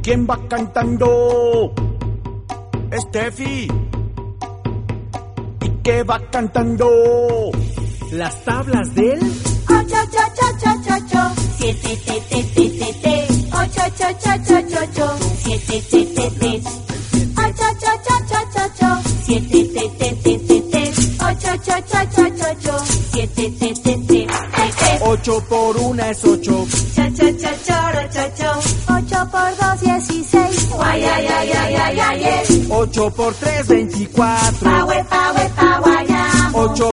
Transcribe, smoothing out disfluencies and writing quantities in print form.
¿Quién va cantando? Steffi. ¿Y qué va cantando? Las tablas del 8, 7, 8, 7, 7, 8 por 1 es 8. 8 por 2, 16. 8 por 3, 24. 8